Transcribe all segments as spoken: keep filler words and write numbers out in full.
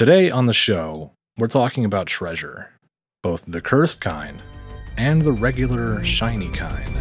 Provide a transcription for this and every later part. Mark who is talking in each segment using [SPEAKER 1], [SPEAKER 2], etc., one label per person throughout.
[SPEAKER 1] Today on the show, we're talking about treasure, both the cursed kind and the regular shiny kind.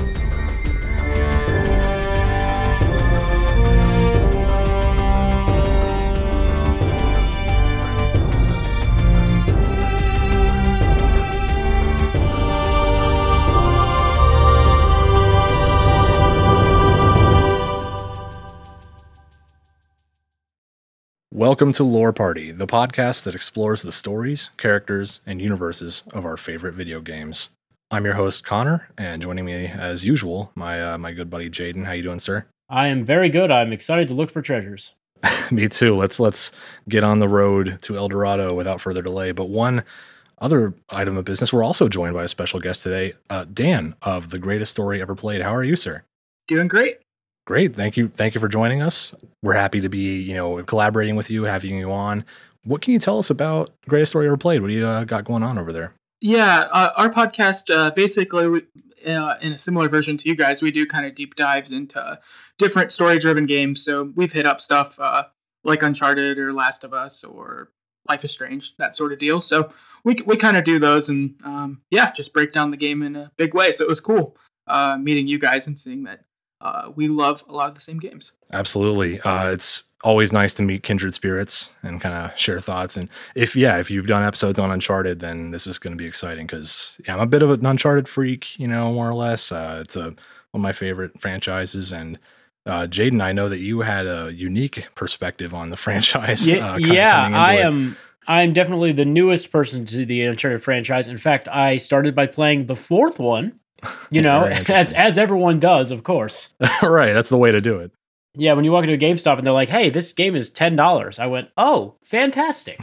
[SPEAKER 1] Welcome to Lore Party, the podcast that explores the stories, characters, and universes of our favorite video games. I'm your host, Connor, and joining me, as usual, my uh, my good buddy Jaden. How you doing, sir?
[SPEAKER 2] I am very good. I'm excited to look for treasures.
[SPEAKER 1] Me too. Let's let's get on the road to El Dorado without further delay. But one other item of business, we're also joined by a special guest today, uh, Dan of The Greatest Story Ever Played. How are you, sir?
[SPEAKER 3] Doing great.
[SPEAKER 1] Great. Thank you. Thank you for joining us. We're happy to be, you know, collaborating with you, having you on. What can you tell us about Greatest Story Ever Played? What do you uh, got going on over there?
[SPEAKER 3] Yeah, uh, our podcast, uh, basically, we, uh, in a similar version to you guys, we do kind of deep dives into different story-driven games. So we've hit up stuff uh, like Uncharted or Last of Us or Life is Strange, that sort of deal. So we we kind of do those and, um, yeah, just break down the game in a big way. So it was cool uh, meeting you guys and seeing that Uh, we love a lot of the same games.
[SPEAKER 1] Absolutely. Uh, it's always nice to meet kindred spirits and kind of share thoughts. And if, yeah, if you've done episodes on Uncharted, then this is going to be exciting because yeah, I'm a bit of an Uncharted freak, you know, more or less. Uh, it's a, one of my favorite franchises. And uh, Jaden, I know that you had a unique perspective on the franchise.
[SPEAKER 2] Yeah,
[SPEAKER 1] uh,
[SPEAKER 2] yeah I
[SPEAKER 1] it.
[SPEAKER 2] am. I'm definitely the newest person to the Uncharted franchise. In fact, I started by playing the fourth one. You know, as as everyone does, of course.
[SPEAKER 1] Right, that's the way to do it.
[SPEAKER 2] Yeah, when you walk into a GameStop and they're like, "Hey, this game is ten dollars," I went, "Oh, fantastic!"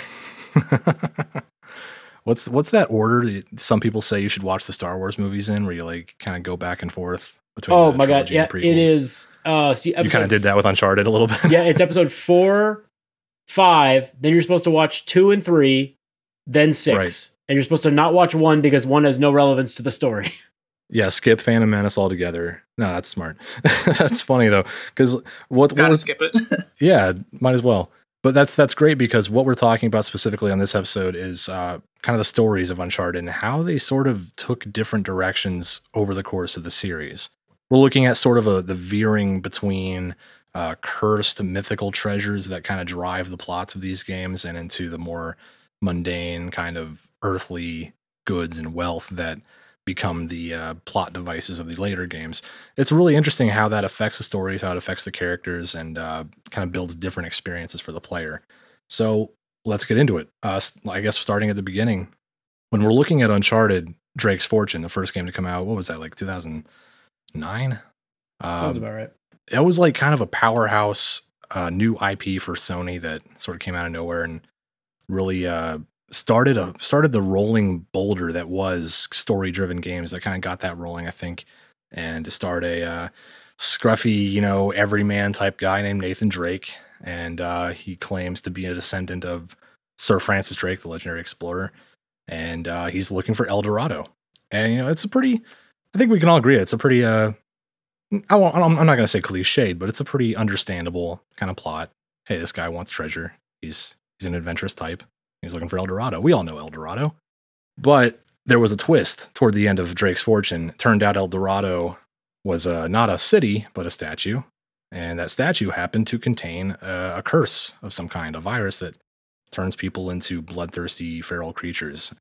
[SPEAKER 1] what's what's that order that some people say you should watch the Star Wars movies in, where you like kind of go back and forth between?
[SPEAKER 2] Oh
[SPEAKER 1] the
[SPEAKER 2] my god, yeah,
[SPEAKER 1] it
[SPEAKER 2] is. Uh, see,
[SPEAKER 1] you kind of did that with Uncharted a little bit.
[SPEAKER 2] Yeah, it's episode four, five. Then you're supposed to watch two and three, then six, right. And you're supposed to not watch one because one has no relevance to the story.
[SPEAKER 1] Yeah, skip Phantom Menace altogether. No, that's smart. That's funny though, because what,
[SPEAKER 3] Gotta
[SPEAKER 1] what was,
[SPEAKER 3] skip it.
[SPEAKER 1] Yeah, might as well. But that's that's great because what we're talking about specifically on this episode is uh, kind of the stories of Uncharted and how they sort of took different directions over the course of the series. We're looking at sort of a the veering between uh, cursed mythical treasures that kind of drive the plots of these games and into the more mundane kind of earthly goods and wealth that become the uh, plot devices of the later games. It's really interesting how that affects the stories, how it affects the characters, and uh, kind of builds different experiences for the player. So let's get into it. Uh, I guess starting at the beginning, when we're looking at Uncharted, Drake's Fortune, the first game to come out, what was that, like two thousand nine? Uh,
[SPEAKER 2] Sounds about right.
[SPEAKER 1] It was like kind of a powerhouse uh, new I P for Sony that sort of came out of nowhere and really uh, started a started the rolling boulder that was story-driven games that kind of got that rolling, I think, and to start a uh, scruffy, you know, everyman type guy named Nathan Drake, and uh, he claims to be a descendant of Sir Francis Drake, the legendary explorer, and uh, he's looking for El Dorado. And you know, it's a pretty, I think we can all agree, it's a pretty, uh, I won't, I'm not going to say cliched, but it's a pretty understandable kind of plot. Hey, this guy wants treasure. He's he's an adventurous type. He's looking for El Dorado. We all know El Dorado. But there was a twist toward the end of Drake's Fortune. It turned out El Dorado was uh, not a city, but a statue. And that statue happened to contain uh, a curse of some kind, a virus that turns people into bloodthirsty feral creatures.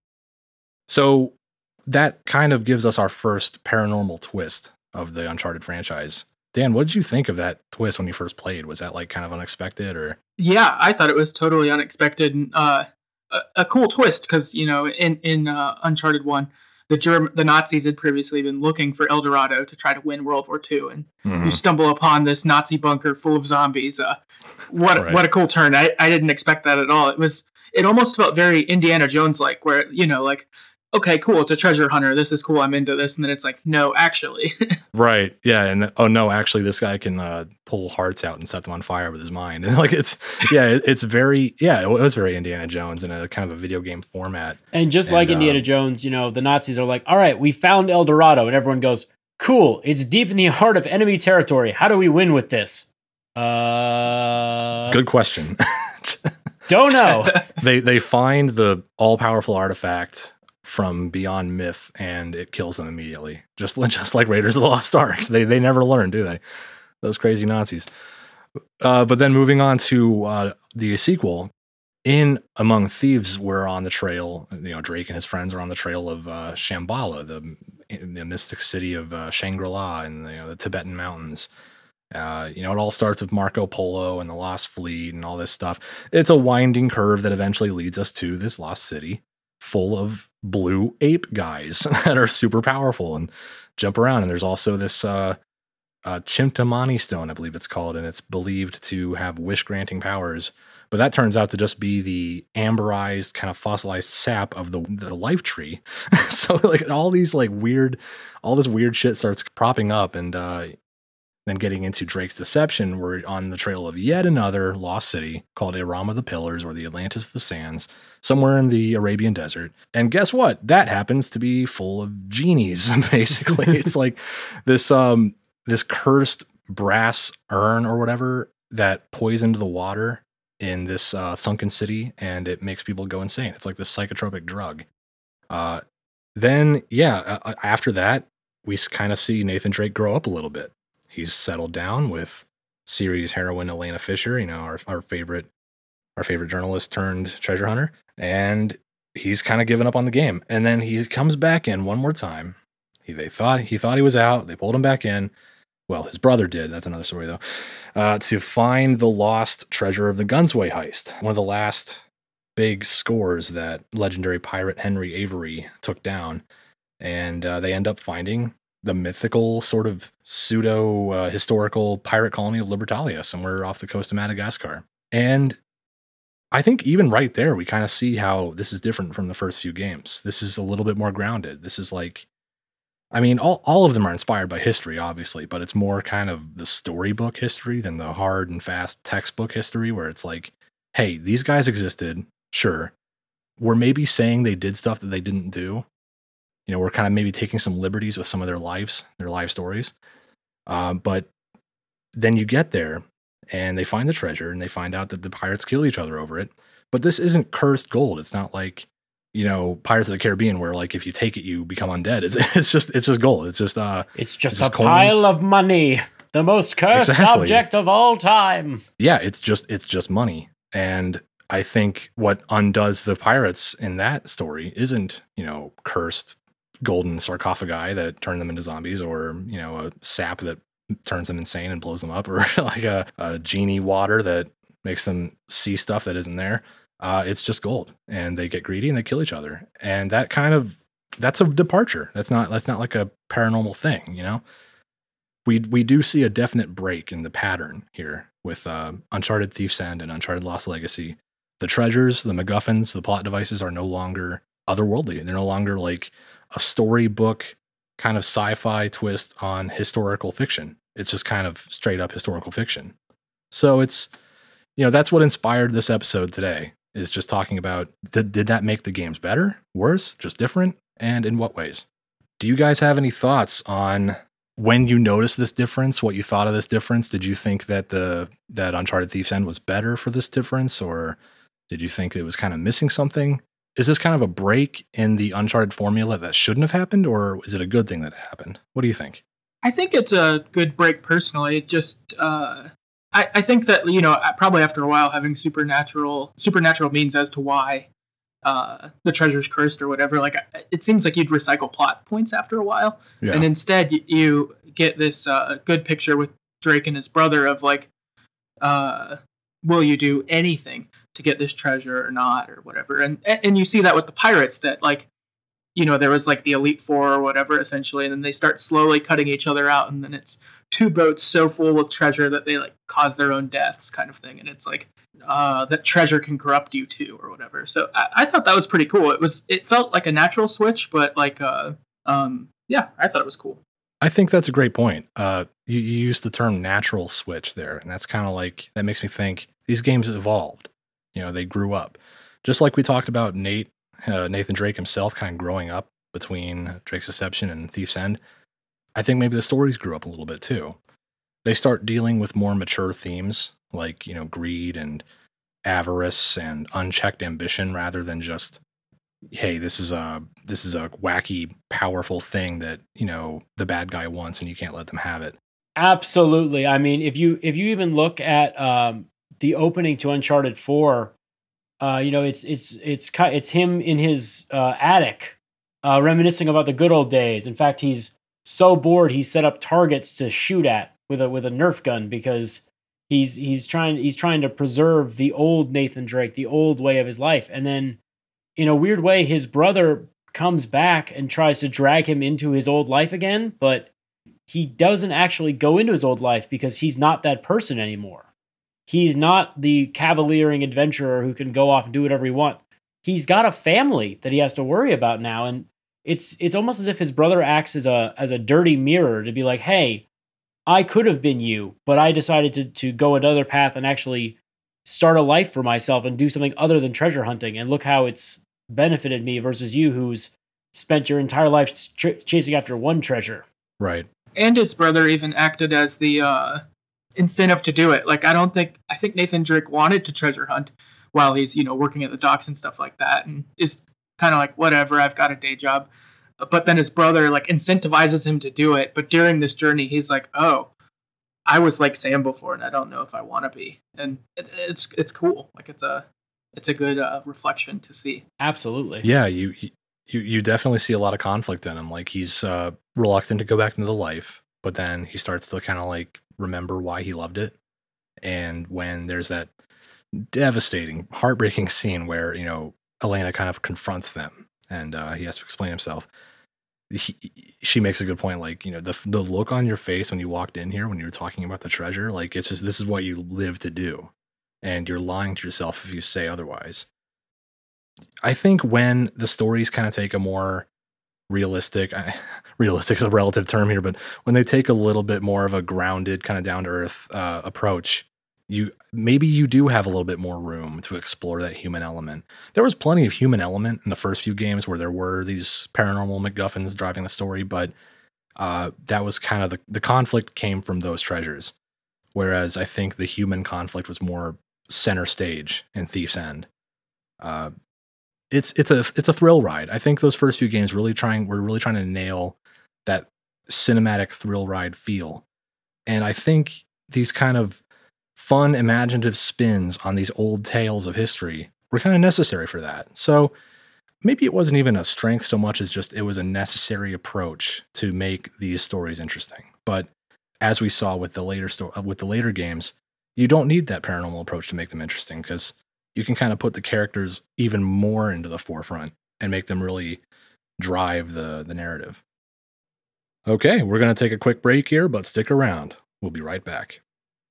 [SPEAKER 1] So that kind of gives us our first paranormal twist of the Uncharted franchise. Dan, what did you think of that twist when you first played? Was that like kind of unexpected, or?
[SPEAKER 3] Yeah, I thought it was totally unexpected. Uh, a, a cool twist because, you know, in in uh, Uncharted one, the Germ- the Nazis had previously been looking for El Dorado to try to win World War Two, and mm-hmm. you stumble upon this Nazi bunker full of zombies. Uh, what right. what a cool turn! I, I didn't expect that at all. It was it almost felt very Indiana Jones like, where you know, like, okay, cool, it's a treasure hunter. This is cool. I'm into this. And then it's like, no, actually.
[SPEAKER 1] Right. Yeah. And oh no, actually this guy can uh, pull hearts out and set them on fire with his mind. And like, it's, yeah, it, it's very, yeah, it was very Indiana Jones in a kind of a video game format.
[SPEAKER 2] And just and, like Indiana uh, Jones, you know, the Nazis are like, all right, we found El Dorado. And everyone goes, cool, it's deep in the heart of enemy territory. How do we win with this? Uh,
[SPEAKER 1] Good question.
[SPEAKER 2] Don't know.
[SPEAKER 1] they they find the all-powerful artifact from beyond myth, and it kills them immediately. Just, just like Raiders of the Lost Ark. They they never learn, do they? Those crazy Nazis. Uh, but then moving on to uh, the sequel, in Among Thieves, we're on the trail. You know, Drake and his friends are on the trail of uh, Shambhala, the, the mystic city of uh, Shangri-La in the, you know, the Tibetan mountains. Uh, you know, it all starts with Marco Polo and the Lost Fleet and all this stuff. It's a winding curve that eventually leads us to this lost city full of blue ape guys that are super powerful and jump around. And there's also this uh, uh, Chintamani stone, I believe it's called, and it's believed to have wish-granting powers. But that turns out to just be the amberized, kind of fossilized sap of the the life tree. So like all these like weird, all this weird shit starts propping up, and uh, then getting into Drake's deception, we're on the trail of yet another lost city called Aram of the Pillars, or the Atlantis of the Sands, somewhere in the Arabian desert. And guess what? That happens to be full of genies. Basically, it's like this um this cursed brass urn or whatever that poisoned the water in this uh, sunken city, and it makes people go insane. It's like this psychotropic drug. Uh, then, yeah, uh, after that, we kind of see Nathan Drake grow up a little bit. He's settled down with series heroine Elena Fisher, you know, our our favorite our favorite journalist turned treasure hunter, and he's kind of given up on the game. And then he comes back in one more time. He they thought he thought he was out. They pulled him back in. Well, his brother did. That's another story, though. Uh, to find the lost treasure of the Gunsway heist, one of the last big scores that legendary pirate Henry Avery took down. And uh, they end up finding the mythical sort of pseudo uh, historical pirate colony of Libertalia somewhere off the coast of Madagascar. And I think even right there, we kind of see how this is different from the first few games. This is a little bit more grounded. This is like, I mean, all, all of them are inspired by history, obviously, but it's more kind of the storybook history than the hard and fast textbook history where it's like, hey, these guys existed, sure. We're maybe saying they did stuff that they didn't do. You know, we're kind of maybe taking some liberties with some of their lives, their life stories. Uh, but then you get there and they find the treasure and they find out that the pirates kill each other over it. But this isn't cursed gold. It's not like, you know, Pirates of the Caribbean, where like if you take it, you become undead. It's it's just it's just gold. It's just uh,
[SPEAKER 2] it's just,
[SPEAKER 1] it's just
[SPEAKER 2] a
[SPEAKER 1] coins.
[SPEAKER 2] Pile of money, the most cursed
[SPEAKER 1] Exactly.
[SPEAKER 2] object of all time.
[SPEAKER 1] Yeah, it's just it's just money. And I think what undoes the pirates in that story isn't, you know, cursed golden sarcophagi that turn them into zombies, or, you know, a sap that turns them insane and blows them up, or like a, a genie water that makes them see stuff that isn't there. Uh, it's just gold, and they get greedy and they kill each other. And that kind of, that's a departure. That's not, that's not like a paranormal thing, you know? We, we do see a definite break in the pattern here with uh, Uncharted Thief's End and Uncharted Lost Legacy. The treasures, the MacGuffins, the plot devices are no longer otherworldly. They're no longer like a storybook kind of sci-fi twist on historical fiction. It's just kind of straight up historical fiction. So it's, you know, that's what inspired this episode today, is just talking about, did, did that make the games better, worse, just different, and in what ways? Do you guys have any thoughts on when you noticed this difference, what you thought of this difference? Did you think that the that Uncharted Thief's End was better for this difference, or did you think it was kind of missing something? Is this kind of a break in the Uncharted formula that shouldn't have happened, or is it a good thing that it happened? What do you think?
[SPEAKER 3] I think it's a good break personally. It just, uh, I, I think that, you know, probably after a while having supernatural supernatural means as to why uh, the treasure's cursed or whatever, like it seems like you'd recycle plot points after a while. Yeah. And instead you, you get this uh, good picture with Drake and his brother of like, uh, will you do anything to get this treasure or not, or whatever. And and you see that with the pirates, that like, you know, there was like the Elite Four or whatever, essentially, and then they start slowly cutting each other out, and then it's two boats so full with treasure that they like cause their own deaths, kind of thing. And it's like uh, that treasure can corrupt you too, or whatever. So I, I thought that was pretty cool. It was it felt like a natural switch, but like uh, um, yeah, I thought it was cool.
[SPEAKER 1] I think that's a great point. Uh, you, you used the term natural switch there, and that's kind of like, that makes me think these games evolved. You know, they grew up. Just like we talked about Nate, uh, Nathan Drake himself kind of growing up between Drake's Deception and Thief's End. I think maybe the stories grew up a little bit too. They start dealing with more mature themes, like, you know, greed and avarice and unchecked ambition rather than just, hey, this is a this is a wacky, powerful thing that, you know, the bad guy wants and you can't let them have it.
[SPEAKER 2] Absolutely. I mean, if you if you even look at um, the opening to Uncharted four, uh, you know, it's it's it's ki- it's him in his uh, attic, uh, reminiscing about the good old days. In fact, he's so bored he set up targets to shoot at with a with a Nerf gun because he's he's trying he's trying to preserve the old Nathan Drake, the old way of his life. And then in a weird way, his brother comes back and tries to drag him into his old life again, but he doesn't actually go into his old life because he's not that person anymore. He's not the cavaliering adventurer who can go off and do whatever he wants. He's got a family that he has to worry about now, and it's it's almost as if his brother acts as a as a dirty mirror to be like, hey, I could have been you, but I decided to to go another path and actually start a life for myself and do something other than treasure hunting. And look how it's benefited me versus you, who's spent your entire life ch- chasing after one treasure.
[SPEAKER 1] Right.
[SPEAKER 3] And his brother even acted as the uh, incentive to do it. Like, I don't think, I think Nathan Drake wanted to treasure hunt while he's, you know, working at the docks and stuff like that. And is kind of like, whatever, I've got a day job. But then his brother, like, incentivizes him to do it. But during this journey, he's like, oh, I was like Sam before, and I don't know if I want to be. And it, it's it's cool. Like, it's a it's a good uh, reflection to see.
[SPEAKER 2] Absolutely.
[SPEAKER 1] Yeah, you you you definitely see a lot of conflict in him. Like, he's uh, reluctant to go back into the life, but then he starts to kind of like remember why he loved it. And when there's that devastating, heartbreaking scene where, you know, Elena kind of confronts them and uh, he has to explain himself, he, she makes a good point. Like, you know, the the look on your face when you walked in here, when you were talking about the treasure, like, it's just, this is what you live to do. And you're lying to yourself if you say otherwise. I think when the stories kind of take a more realistic, I, realistic is a relative term here, but when they take a little bit more of a grounded, kind of down to earth uh, approach, you maybe you do have a little bit more room to explore that human element. There was plenty of human element in the first few games where there were these paranormal MacGuffins driving the story, but uh, that was kind of the, the conflict came from those treasures. Whereas I think the human conflict was more center stage in Thief's End. Uh, it's it's a it's a thrill ride. I think those first few games really trying we're really trying to nail that cinematic thrill ride feel, and I think these kind of fun, imaginative spins on these old tales of history were kind of necessary for that. So maybe it wasn't even a strength so much as just it was a necessary approach to make these stories interesting. But as we saw with the later sto- with the later games, you don't need that paranormal approach to make them interesting because you can kind of put the characters even more into the forefront and make them really drive the, the narrative. Okay, we're going to take a quick break here, but stick around. We'll be right back.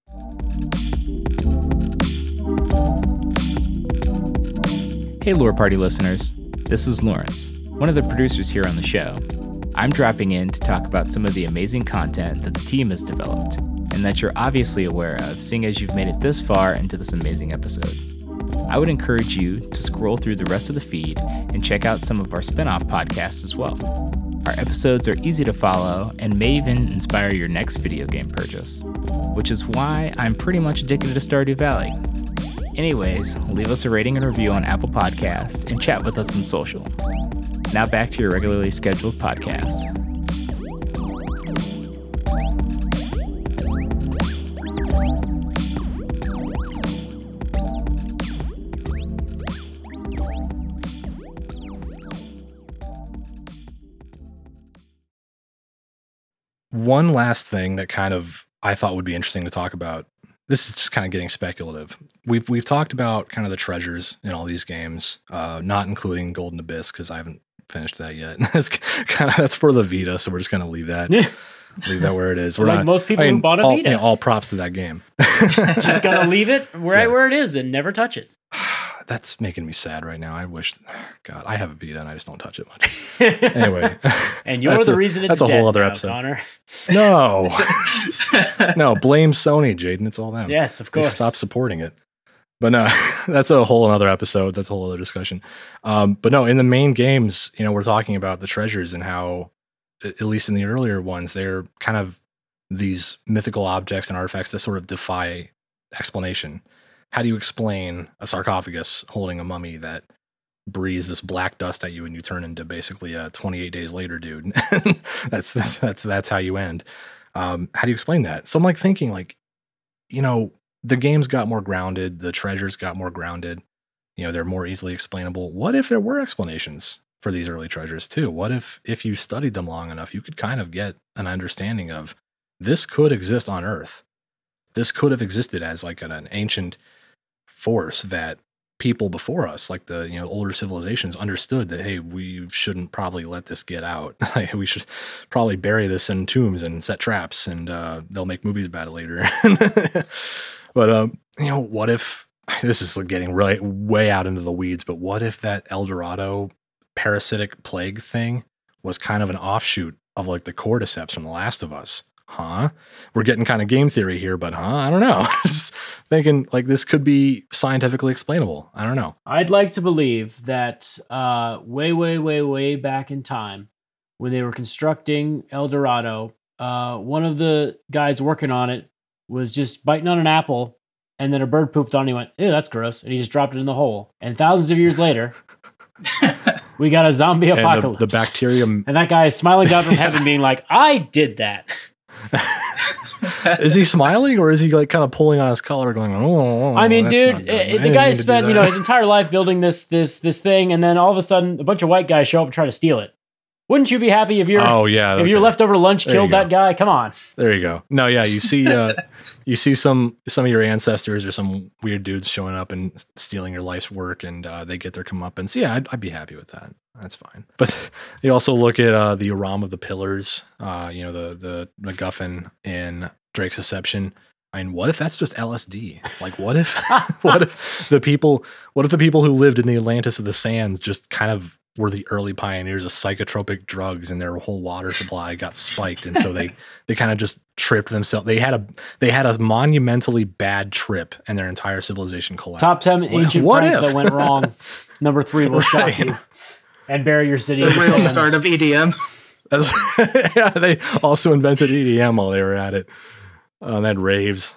[SPEAKER 4] Hey, Lore Party listeners. This is Lawrence, one of the producers here on the show. I'm dropping in to talk about some of the amazing content that the team has developed, and that you're obviously aware of, seeing as you've made it this far into this amazing episode. I would encourage you to scroll through the rest of the feed and check out some of our spin-off podcasts as well. Our episodes are easy to follow and may even inspire your next video game purchase, which is why I'm pretty much addicted to Stardew Valley. Anyways, leave us a rating and review on Apple Podcasts and chat with us on social. Now back to your regularly scheduled podcast.
[SPEAKER 1] One last thing that kind of I thought would be interesting to talk about. This is just kind of getting speculative. We've we've talked about kind of the treasures in all these games, uh, not including Golden Abyss because I haven't finished that yet. That's kind of that's for the Vita, so we're just gonna leave that leave that where it is. We're
[SPEAKER 2] like
[SPEAKER 1] not,
[SPEAKER 2] most people
[SPEAKER 1] I mean,
[SPEAKER 2] who bought a
[SPEAKER 1] all,
[SPEAKER 2] Vita.
[SPEAKER 1] You know, all props to that game.
[SPEAKER 2] Just gonna leave it right
[SPEAKER 1] Yeah.
[SPEAKER 2] where it is and never touch it.
[SPEAKER 1] That's making me sad right now. I wish, God, I have a Vita and I just don't touch it much. Anyway,
[SPEAKER 2] And you're
[SPEAKER 1] That's
[SPEAKER 2] the
[SPEAKER 1] a-
[SPEAKER 2] reason it's
[SPEAKER 1] that's a whole
[SPEAKER 2] dead
[SPEAKER 1] other
[SPEAKER 2] now,
[SPEAKER 1] episode.
[SPEAKER 2] Connor.
[SPEAKER 1] no, no, blame Sony, Jaden. It's all them.
[SPEAKER 2] Yes, of
[SPEAKER 1] They
[SPEAKER 2] course.
[SPEAKER 1] stop supporting it. But no, that's a whole other episode. That's a whole other discussion. Um, but no, in the main games, you know, we're talking about the treasures and how, at least in the earlier ones, they're kind of these mythical objects and artifacts that sort of defy explanation. how do you explain a sarcophagus holding a mummy that breathes this black dust at you and you turn into basically a twenty-eight days later dude? that's, that's, that's, that's how you end. Um, how do you explain that? So I'm like thinking like, you know, the games got more grounded. The treasures got more grounded. You know, they're more easily explainable. What if there were explanations for these early treasures too? What if, if you studied them long enough, you could kind of get an understanding of this could exist on Earth. This could have existed as like an, an ancient force that people before us, like the, you know, older civilizations, understood that, hey, we shouldn't probably let this get out. Like, we should probably bury this in tombs and set traps, and uh, they'll make movies about it later. But, um, you know, what if, this is getting really way out into the weeds, but what if that El Dorado parasitic plague thing was kind of an offshoot of like the cordyceps from The Last of Us? Huh? We're getting kind of game theory here, but huh? I don't know. Just thinking like this could be scientifically explainable. I don't know.
[SPEAKER 2] I'd like to believe that uh, way, way, way, way back in time, when they were constructing El Dorado, uh, one of the guys working on it was just biting on an apple, and then a bird pooped on it. He went, ew, that's gross. And he just dropped it in the hole. And thousands of years later, we got a zombie apocalypse.
[SPEAKER 1] And the, the bacterium.
[SPEAKER 2] And that guy is smiling down from heaven being like, I did that.
[SPEAKER 1] Is he smiling, or is he like kind of pulling on his collar going, oh,
[SPEAKER 2] I mean, dude, it, the guy spent, you know, his entire life building this, this, this thing. And then all of a sudden a bunch of white guys show up and try to steal it. Wouldn't you be happy if your
[SPEAKER 1] oh yeah
[SPEAKER 2] if
[SPEAKER 1] okay.
[SPEAKER 2] your leftover lunch
[SPEAKER 1] there
[SPEAKER 2] killed that guy? Come on.
[SPEAKER 1] There you go. No, yeah, you see, uh, you see some some of your ancestors or some weird dudes showing up and stealing your life's work, and uh, they get their comeuppance. Yeah, I'd, I'd be happy with that. That's fine. But you also look at uh, the Aram of the Pillars. Uh, you know, the the MacGuffin in Drake's Deception. I mean, what if that's just L S D? Like, what if what if the people what if the people who lived in the Atlantis of the Sands just kind of were the early pioneers of psychotropic drugs, and their whole water supply got spiked, and so they they kind of just tripped themselves. They had a they had a monumentally bad trip, and their entire civilization collapsed.
[SPEAKER 2] Top ten ancient
[SPEAKER 1] what
[SPEAKER 2] pranks
[SPEAKER 1] if?
[SPEAKER 2] that went wrong. Number three will shock you and bury your city.
[SPEAKER 3] The
[SPEAKER 2] in
[SPEAKER 3] real
[SPEAKER 2] sands.
[SPEAKER 3] start of E D M.
[SPEAKER 1] That's, yeah, they also invented E D M while they were at it. Uh, and then raves.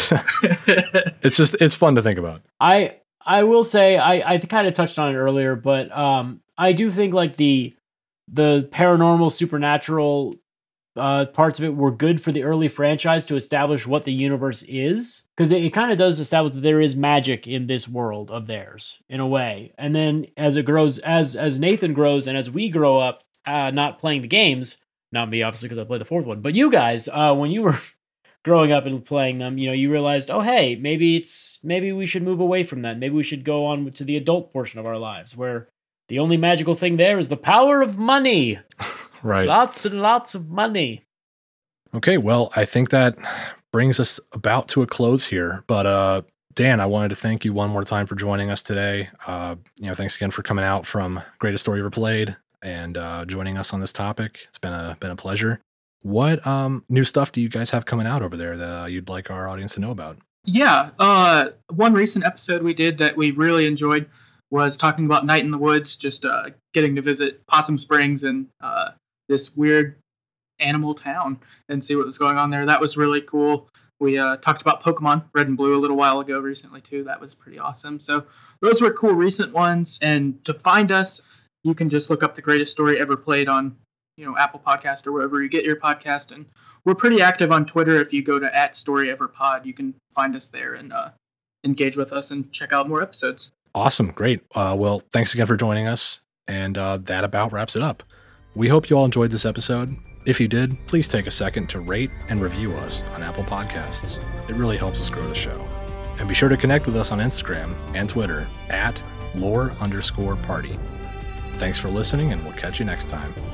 [SPEAKER 1] It's just it's fun to think about.
[SPEAKER 2] I I will say I I kind of touched on it earlier, but um I do think like the the paranormal supernatural uh parts of it were good for the early franchise to establish what the universe is, because it, it kind of does establish that there is magic in this world of theirs in a way. And then as it grows, as as Nathan grows and as we grow up, uh not playing the games, not me obviously because I played the fourth one, but you guys, uh when you were growing up and playing them, you know, you realized, oh, hey, maybe it's maybe we should move away from that. Maybe we should go on to the adult portion of our lives, where the only magical thing there is the power of money.
[SPEAKER 1] Right.
[SPEAKER 2] Lots and lots of money.
[SPEAKER 1] Okay, well, I think that brings us about to a close here. But uh, Dan, I wanted to thank you one more time for joining us today. Uh, you know, thanks again for coming out from Greatest Story Ever Played and uh, joining us on this topic. It's been a been a pleasure. What um, new stuff do you guys have coming out over there that uh, you'd like our audience to know about?
[SPEAKER 3] Yeah, uh, one recent episode we did that we really enjoyed was talking about Night in the Woods, just uh, getting to visit Possum Springs and uh, this weird animal town and see what was going on there. That was really cool. We uh, talked about Pokemon Red and Blue a little while ago recently, too. That was pretty awesome. So those were cool recent ones. And to find us, you can just look up The Greatest Story Ever Played on you know, Apple Podcast or wherever you get your podcast. And we're pretty active on Twitter. If you go to at StoryEverPod, you can find us there and uh, engage with us and check out more episodes.
[SPEAKER 1] Awesome. Great. Uh, well, thanks again for joining us. And uh, that about wraps it up. We hope you all enjoyed this episode. If you did, please take a second to rate and review us on Apple Podcasts. It really helps us grow the show. And be sure to connect with us on Instagram and Twitter at lore underscore party. Thanks for listening, and we'll catch you next time.